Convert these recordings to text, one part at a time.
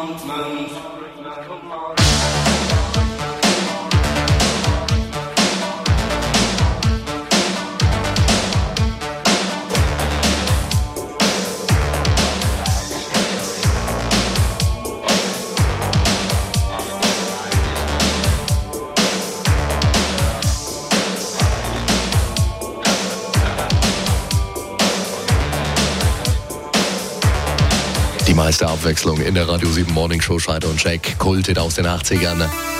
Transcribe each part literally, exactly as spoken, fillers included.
Die meiste Abwechslung in der Radio sieben Morning Show, Scheider und Jack, Kultet aus den achtzigern.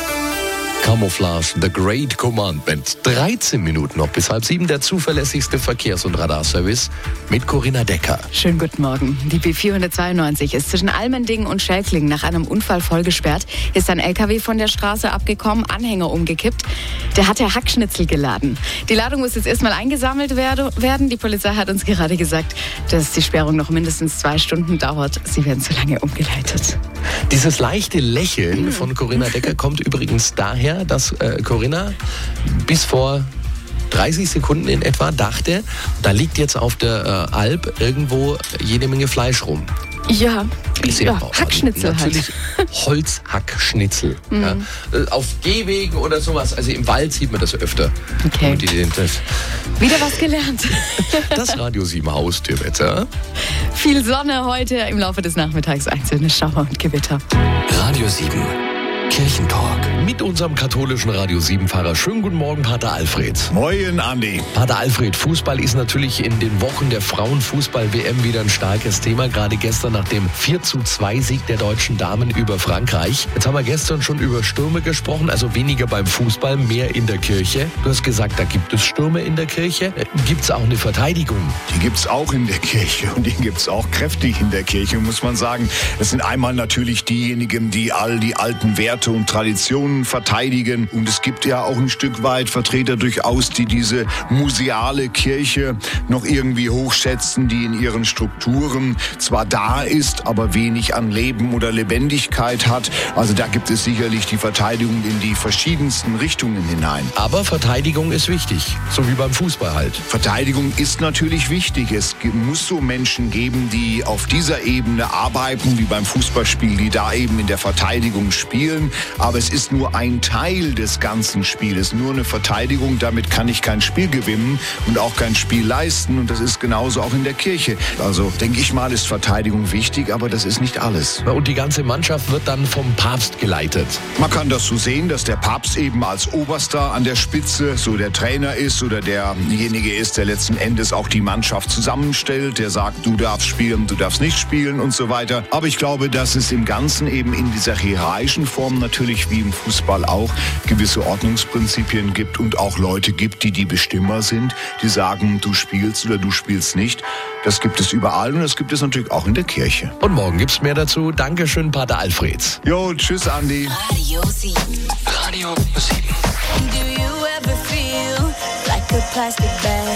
Camouflage, The Great Commandment. dreizehn Minuten noch bis halb sieben, der zuverlässigste Verkehrs- und Radarservice mit Corinna Decker. Schönen guten Morgen. Die B vierhundertzweiundneunzig ist zwischen Almendingen und Schelklingen nach einem Unfall voll gesperrt. Ist ein L K W von der Straße abgekommen, Anhänger umgekippt. Der hatte Hackschnitzel geladen. Die Ladung muss jetzt erstmal eingesammelt werden. Die Polizei hat uns gerade gesagt, dass die Sperrung noch mindestens zwei Stunden dauert. Sie werden zu lange umgeleitet. Dieses leichte Lächeln von Corinna Decker kommt übrigens daher, dass äh, Corinna bis vor dreißig Sekunden in etwa dachte, da liegt jetzt auf der äh, Alp irgendwo jede Menge Fleisch rum. Ja, ja auch. Hackschnitzel also natürlich halt. Holzhackschnitzel. Mhm. Ja. Auf Gehwegen oder sowas, also im Wald sieht man das öfter. Okay. Und die, das, Wieder was gelernt. das Radio sieben Haustürwetter. Viel Sonne heute, im Laufe des Nachmittags einzelne Schauer und Gewitter. Radio sieben. Kirchentalk. Mit unserem katholischen Radio sieben-Fahrer. Schönen guten Morgen, Pater Alfred. Moin, Andi. Pater Alfred, Fußball ist natürlich in den Wochen der Frauenfußball-W M wieder ein starkes Thema. Gerade gestern nach dem vier zu zwei Sieg der deutschen Damen über Frankreich. Jetzt haben wir gestern schon über Stürme gesprochen, also weniger beim Fußball, mehr in der Kirche. Du hast gesagt, da gibt es Stürme in der Kirche. Gibt es auch eine Verteidigung? Die gibt es auch in der Kirche und die gibt es auch kräftig in der Kirche, muss man sagen. Das sind einmal natürlich diejenigen, die all die alten Werte und Traditionen verteidigen. Und es gibt ja auch ein Stück weit Vertreter durchaus, die diese museale Kirche noch irgendwie hochschätzen, die in ihren Strukturen zwar da ist, aber wenig an Leben oder Lebendigkeit hat. Also da gibt es sicherlich die Verteidigung in die verschiedensten Richtungen hinein. Aber Verteidigung ist wichtig, so wie beim Fußball halt. Verteidigung ist natürlich wichtig. Es muss so Menschen geben, die auf dieser Ebene arbeiten, wie beim Fußballspiel, die da eben in der Verteidigung spielen. Aber es ist nur ein Teil des ganzen Spieles, nur eine Verteidigung. Damit kann ich kein Spiel gewinnen und auch kein Spiel leisten. Und das ist genauso auch in der Kirche. Also denke ich mal, ist Verteidigung wichtig, aber das ist nicht alles. Und die ganze Mannschaft wird dann vom Papst geleitet. Man kann das so sehen, dass der Papst eben als Oberster an der Spitze so der Trainer ist oder derjenige ist, der letzten Endes auch die Mannschaft zusammenstellt, der sagt, du darfst spielen, du darfst nicht spielen und so weiter. Aber ich glaube, dass es im Ganzen eben in dieser hierarchischen Form natürlich wie im Fußball auch gewisse Ordnungsprinzipien gibt und auch Leute gibt, die die Bestimmer sind, die sagen, du spielst oder du spielst nicht. Das gibt es überall und das gibt es natürlich auch in der Kirche. Und morgen gibt's mehr dazu. Dankeschön, Pater Alfred. Jo, tschüss, Andi. Radio sieben. Radio sieben. Do you ever feel like a plastic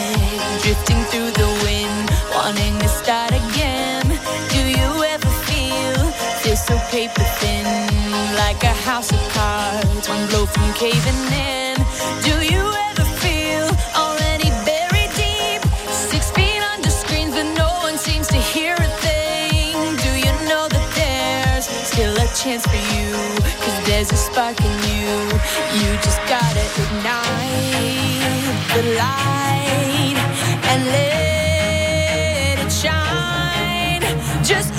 bag drifting through the wind, wanting to start again? Do you ever feel this so paper thin, like a house of cards, one blow from caving in? Do you ever feel already buried deep, six feet under screens but no one seems to hear a thing? Do you know that there's still a chance for you, 'cause there's a spark in you, you just gotta ignite the light and let it shine, just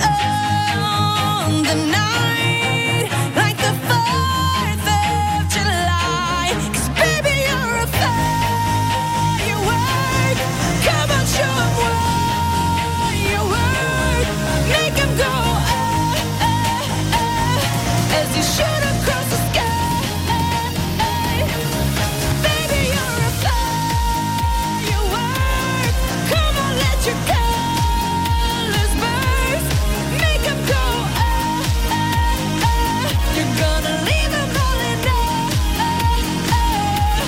on the night, like the fourth of July, 'cause baby you're a firework, come on show 'em what you work, make 'em go ah, ah, ah, as you shoot across the sky. Baby you're a firework, come on let your colors burst, make 'em go ah, ah, ah, you're gonna leave 'em all in awe.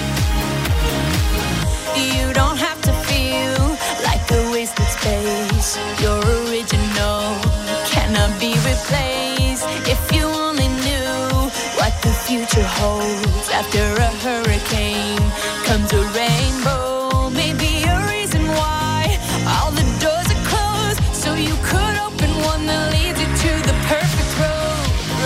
You don't have to feel like a wasted space, you're original, cannot be replaced. If you only knew what the future holds, after a hurricane comes a rainbow, maybe a reason why all the doors are closed, so you could open one that leads you to the perfect road.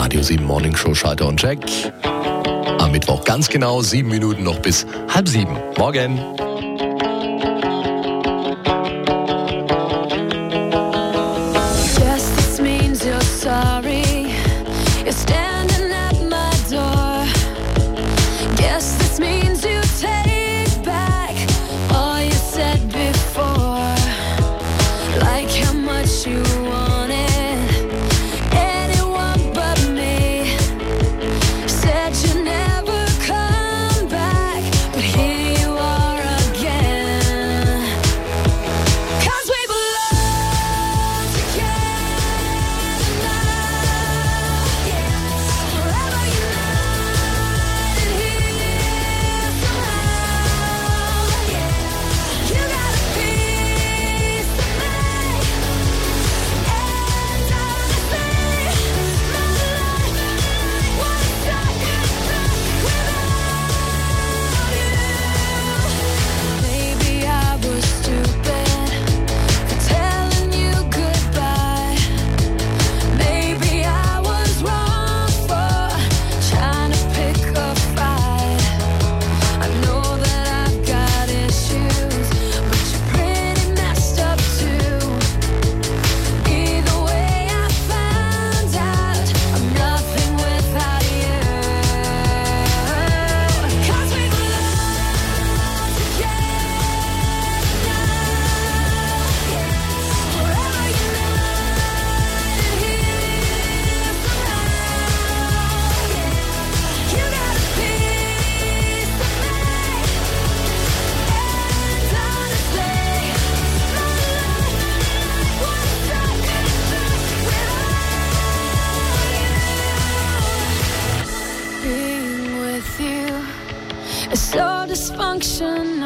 Radio sieben Morning Show Schalter und Check. Am Mittwoch ganz genau sieben Minuten noch bis halb sieben. Morgen. So dysfunction.